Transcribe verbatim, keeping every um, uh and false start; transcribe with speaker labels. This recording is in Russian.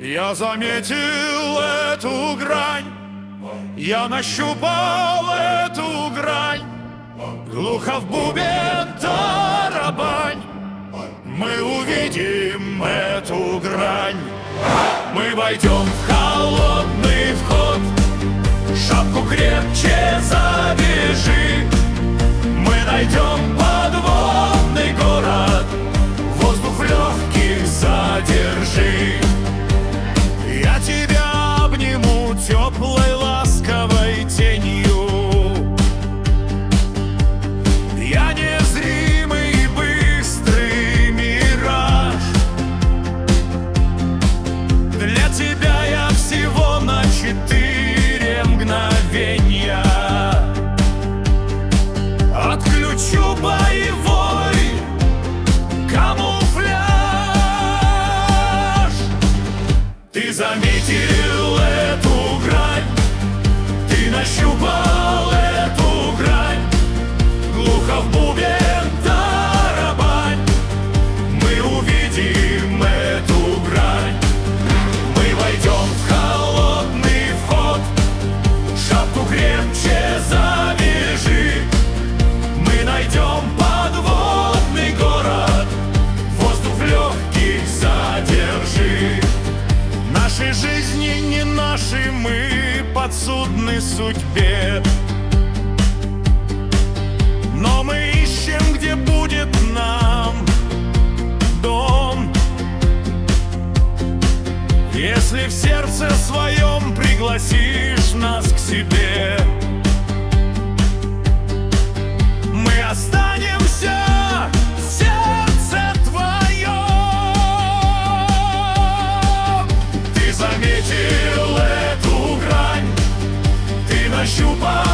Speaker 1: Я заметил эту грань, я нащупал эту грань. Глухо в бубен тарабань, мы увидим эту грань. Мы войдем в холодный вход, шапку крепче завяжи. Мы найдем подводный город, воздух в легких задержи. Я тебя обниму теплой ласковой тенью. Я незримый и быстрый мираж. Для тебя я всего на четыре мгновения. Отключу боевой камуфляж. Ты заметил эту грань, ты нащупал эту грань. Глухо в бубен тарабань, мы увидим эту грань. Мы войдем в холодный вход, шапку крепче завяжи. Мы найдем подводный город, воздух в легких задержи. Наши жизни не наши, мы подсудны судьбе. Но мы ищем, где будет нам дом. Если в сердце своем пригласишь нас к себе, мы останемся в сердце твоем. Ты заметил эту грань, ты нащупал